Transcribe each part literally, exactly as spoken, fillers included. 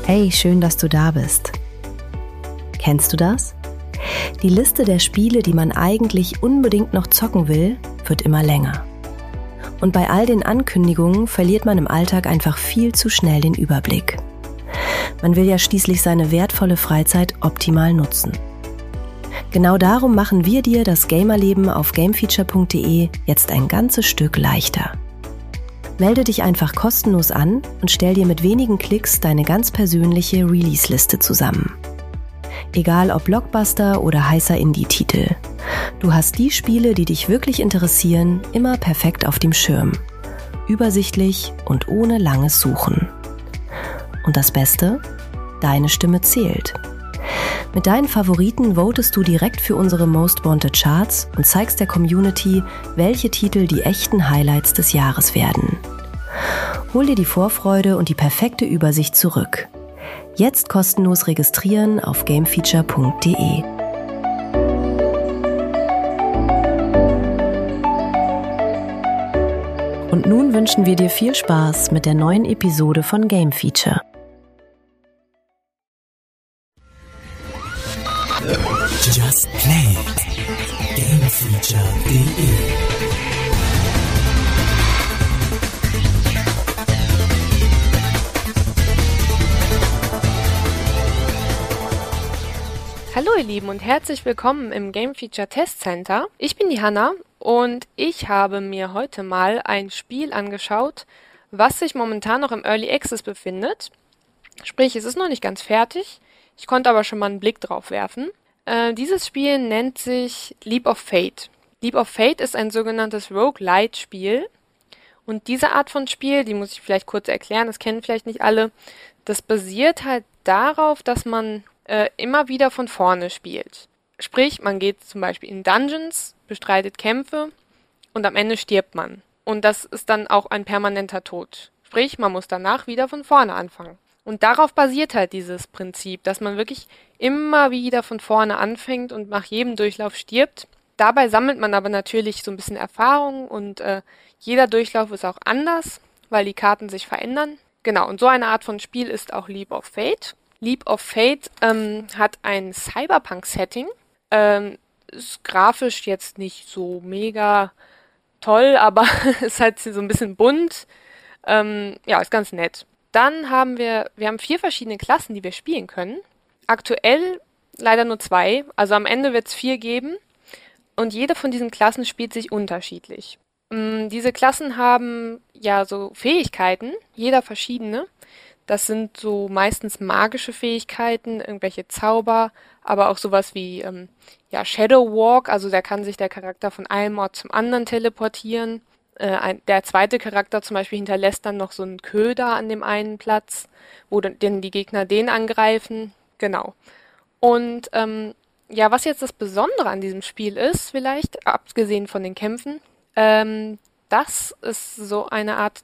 Hey, schön, dass du da bist. Kennst du das? Die Liste der Spiele, die man eigentlich unbedingt noch zocken will, wird immer länger. Und bei all den Ankündigungen verliert man im Alltag einfach viel zu schnell den Überblick. Man will ja schließlich seine wertvolle Freizeit optimal nutzen. Genau darum machen wir dir das Gamerleben auf gamefeature punkt de jetzt ein ganzes Stück leichter. Melde dich einfach kostenlos an und stell dir mit wenigen Klicks deine ganz persönliche Release-Liste zusammen. Egal ob Blockbuster oder heißer Indie-Titel. Du hast die Spiele, die dich wirklich interessieren, immer perfekt auf dem Schirm. Übersichtlich und ohne langes Suchen. Und das Beste? Deine Stimme zählt. Mit deinen Favoriten votest du direkt für unsere Most Wanted Charts und zeigst der Community, welche Titel die echten Highlights des Jahres werden. Hol dir die Vorfreude und die perfekte Übersicht zurück. Jetzt kostenlos registrieren auf gamefeature punkt de. Und nun wünschen wir dir viel Spaß mit der neuen Episode von Game Feature. Just Play gamefeature punkt de. Hallo ihr Lieben und herzlich willkommen im Game Feature Test Center. Ich bin die Hanna und ich habe mir heute mal ein Spiel angeschaut, was sich momentan noch im Early Access befindet. Sprich, es ist noch nicht ganz fertig, ich konnte aber schon mal einen Blick drauf werfen. Äh, dieses Spiel nennt sich Leap of Fate. Leap of Fate ist ein sogenanntes Roguelite-Spiel. Und diese Art von Spiel, die muss ich vielleicht kurz erklären, das kennen vielleicht nicht alle, das basiert halt darauf, dass man äh, immer wieder von vorne spielt. Sprich, man geht zum Beispiel in Dungeons, bestreitet Kämpfe und am Ende stirbt man. Und das ist dann auch ein permanenter Tod. Sprich, man muss danach wieder von vorne anfangen. Und darauf basiert halt dieses Prinzip, dass man wirklich immer wieder von vorne anfängt und nach jedem Durchlauf stirbt. Dabei sammelt man aber natürlich so ein bisschen Erfahrung und äh, jeder Durchlauf ist auch anders, weil die Karten sich verändern. Genau, und so eine Art von Spiel ist auch Leap of Fate. Leap of Fate ähm, hat ein Cyberpunk-Setting. Ähm, ist grafisch jetzt nicht so mega toll, aber ist halt so ein bisschen bunt. Ähm, ja, ist ganz nett. Dann haben wir, wir haben vier verschiedene Klassen, die wir spielen können. Aktuell leider nur zwei, also am Ende wird es vier geben. Und jede von diesen Klassen spielt sich unterschiedlich. Ähm, diese Klassen haben ja so Fähigkeiten, jeder verschiedene. Das sind so meistens magische Fähigkeiten, irgendwelche Zauber, aber auch sowas wie ähm, ja, Shadow Walk, also da kann sich der Charakter von einem Ort zum anderen teleportieren. Äh, ein, der zweite Charakter zum Beispiel hinterlässt dann noch so einen Köder an dem einen Platz, wo dann denn die Gegner den angreifen. Genau. Und ähm, ja, was jetzt das Besondere an diesem Spiel ist, vielleicht, abgesehen von den Kämpfen, ähm, das ist so eine Art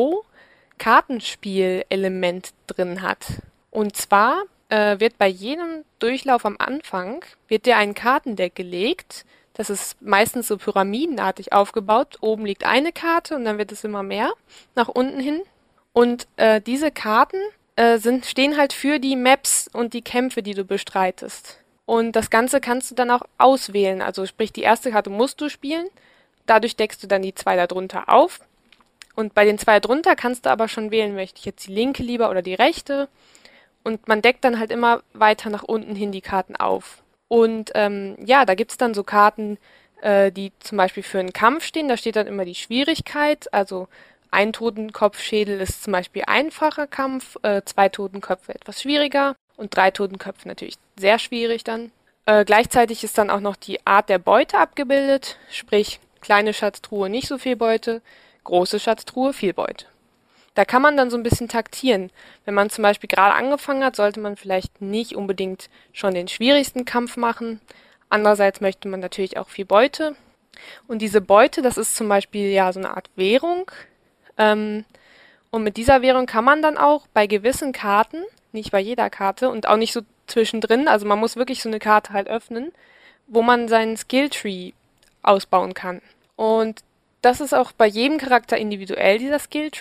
Tarot-Kartenspiel-Element drin hat. Und zwar äh, wird bei jedem Durchlauf am Anfang, wird dir ein Kartendeck gelegt. Das ist meistens so pyramidenartig aufgebaut. Oben liegt eine Karte und dann wird es immer mehr nach unten hin. Und äh, diese Karten äh, sind, stehen halt für die Maps und die Kämpfe, die du bestreitest. Und das Ganze kannst du dann auch auswählen. Also sprich, die erste Karte musst du spielen. Dadurch deckst du dann die zwei darunter auf. Und bei den zwei drunter kannst du aber schon wählen, möchte ich jetzt die linke lieber oder die rechte. Und man deckt dann halt immer weiter nach unten hin die Karten auf. Und ähm, ja, da gibt's dann so Karten, äh, die zum Beispiel für einen Kampf stehen. Da steht dann immer die Schwierigkeit. Also ein Totenkopfschädel ist zum Beispiel einfacher Kampf, äh, zwei Totenköpfe etwas schwieriger und drei Totenköpfe natürlich sehr schwierig dann. Äh, gleichzeitig ist dann auch noch die Art der Beute abgebildet. Sprich, kleine Schatztruhe nicht so viel Beute, große Schatztruhe viel Beute. Da kann man dann so ein bisschen taktieren. Wenn man zum Beispiel gerade angefangen hat, sollte man vielleicht nicht unbedingt schon den schwierigsten Kampf machen. Andererseits möchte man natürlich auch viel Beute. Und diese Beute, das ist zum Beispiel ja so eine Art Währung. Ähm, und mit dieser Währung kann man dann auch bei gewissen Karten, nicht bei jeder Karte und auch nicht so zwischendrin, also man muss wirklich so eine Karte halt öffnen, wo man seinen Skilltree ausbauen kann. Und das ist auch bei jedem Charakter individuell, dieser Skilltree.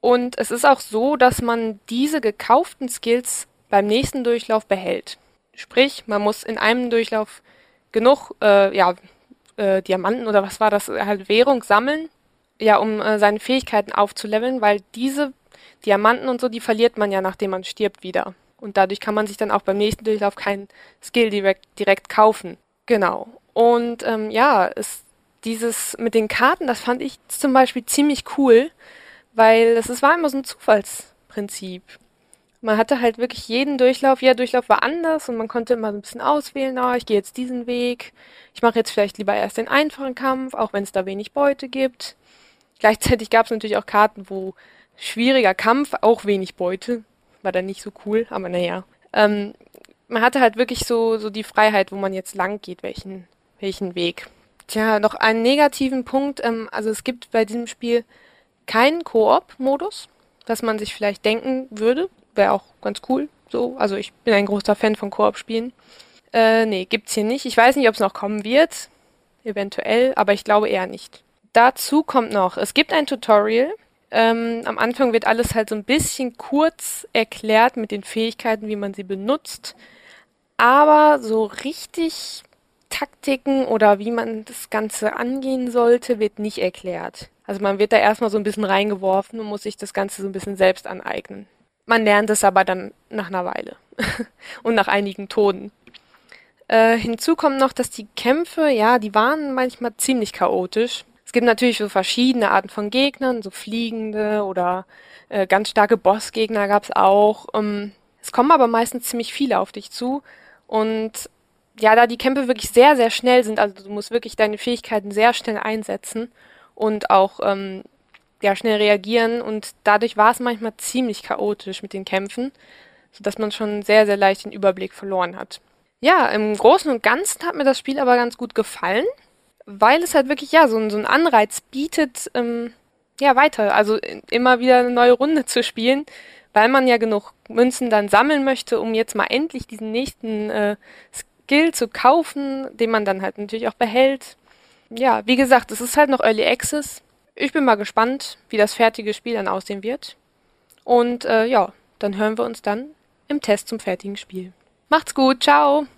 Und es ist auch so, dass man diese gekauften Skills beim nächsten Durchlauf behält. Sprich, man muss in einem Durchlauf genug äh, ja, äh, Diamanten oder was war das, halt Währung sammeln, ja, um äh, seine Fähigkeiten aufzuleveln, weil diese Diamanten und so, die verliert man ja, nachdem man stirbt, wieder. Und dadurch kann man sich dann auch beim nächsten Durchlauf keinen Skill direkt, direkt kaufen. Genau. Und ähm, ja, es, dieses mit den Karten, das fand ich zum Beispiel ziemlich cool, weil es, es war immer so ein Zufallsprinzip. Man hatte halt wirklich jeden Durchlauf, jeder Durchlauf war anders und man konnte immer so ein bisschen auswählen, ah, ich gehe jetzt diesen Weg, ich mache jetzt vielleicht lieber erst den einfachen Kampf, auch wenn es da wenig Beute gibt. Gleichzeitig gab es natürlich auch Karten, wo schwieriger Kampf, auch wenig Beute, war dann nicht so cool, aber naja. Ähm, man hatte halt wirklich so, so die Freiheit, wo man jetzt lang geht, welchen, welchen Weg. Tja, noch einen negativen Punkt, ähm, also es gibt bei diesem Spiel keinen Koop-Modus, was man sich vielleicht denken würde. Wäre auch ganz cool. So, also ich bin ein großer Fan von Koop-Spielen. Äh, nee, gibt's hier nicht. Ich weiß nicht, ob es noch kommen wird. Eventuell, aber ich glaube eher nicht. Dazu kommt noch, es gibt ein Tutorial. Ähm, am Anfang wird alles halt so ein bisschen kurz erklärt mit den Fähigkeiten, wie man sie benutzt. Aber so richtig Taktiken oder wie man das Ganze angehen sollte, wird nicht erklärt. Also man wird da erstmal so ein bisschen reingeworfen und muss sich das Ganze so ein bisschen selbst aneignen. Man lernt es aber dann nach einer Weile und nach einigen Toten. Äh, hinzu kommt noch, dass die Kämpfe, ja, die waren manchmal ziemlich chaotisch. Es gibt natürlich so verschiedene Arten von Gegnern, so fliegende oder äh, ganz starke Bossgegner gab es auch. Ähm, es kommen aber meistens ziemlich viele auf dich zu und ja, da die Kämpfe wirklich sehr, sehr schnell sind, also du musst wirklich deine Fähigkeiten sehr schnell einsetzen und auch ähm, ja, schnell reagieren und dadurch war es manchmal ziemlich chaotisch mit den Kämpfen, sodass man schon sehr, sehr leicht den Überblick verloren hat. Ja, im Großen und Ganzen hat mir das Spiel aber ganz gut gefallen, weil es halt wirklich, ja, so, ein- so einen Anreiz bietet, ähm, ja, weiter, also i- immer wieder eine neue Runde zu spielen, weil man ja genug Münzen dann sammeln möchte, um jetzt mal endlich diesen nächsten äh, Skill zu kaufen, den man dann halt natürlich auch behält. Ja, wie gesagt, es ist halt noch Early Access. Ich bin mal gespannt, wie das fertige Spiel dann aussehen wird. Und äh, ja, dann hören wir uns dann im Test zum fertigen Spiel. Macht's gut, ciao!